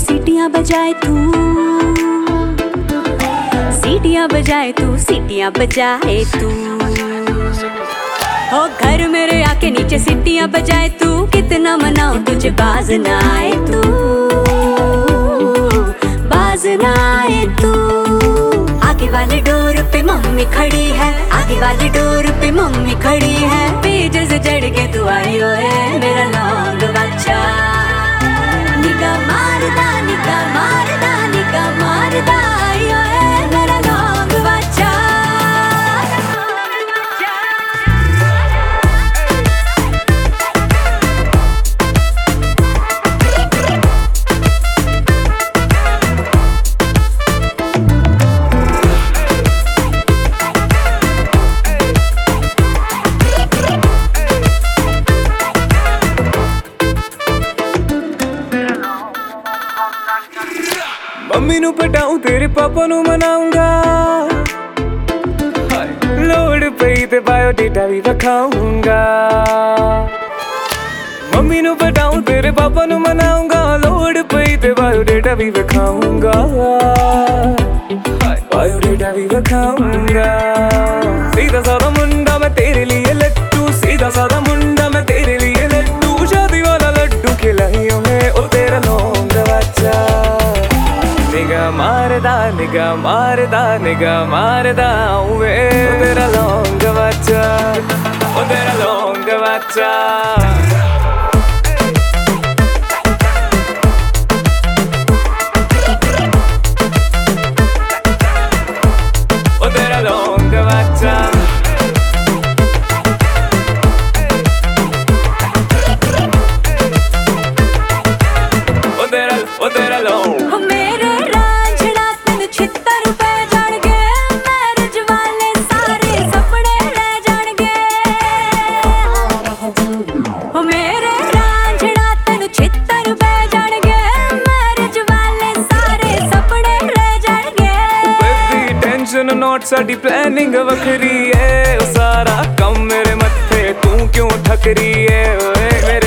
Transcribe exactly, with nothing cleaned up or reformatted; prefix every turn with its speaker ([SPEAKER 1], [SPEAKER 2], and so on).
[SPEAKER 1] सीटियां बजाए तू, सीटियां बजाए तू, सीटियां बजाए तू। हो घर मेरे आके नीचे सीटियां बजाए तू, कितना मनाऊं तुझे बाज ना आए तू, बाज ना आए तू। आगे वाले डोर पे मम्मी खड़ी है, आगे वाले डोर पे मम्मी खड़ी है। पेज से चढ़ के तू आई ओए मेरा लौंग बच्चा। निगाह मारदा निगाह मारदा निगाह मारदा आई ओए मेरा लौंग बच्चा।
[SPEAKER 2] मम्मी नू पटाऊं तेरे पापा नू मनाऊंगा, लोड़ पई ते बायोडेटा भी रखाऊंगा। मम्मी नू पटाऊं तेरे पापा नू मनाऊंगा, लोड़ पई ते बायोडेटा भी रखाऊंगा, बायोडेटा भी रखाऊंगा। सीधा साधा मुंडा मैं तेरे लिए लट्टू, सीधा साधा मुंडा मैं तेरे लिए लट्टू। शादी वाला लड्डू खिलाइयो है ओ तेरा लौंग बच्चा। निगाह मारदा निगाह मारदा निगाह मारदा वे ओ तेरा लौंग बच्चा, ओ तेरा लौंग बच्चा। ओ तेरा लौंग बच्चा। ओ तेरा ओ तेरा लौंग। नोट साडी प्लानिंग वखरी है, सारा कम मेरे मत्थे तू क्यों ठकरी है।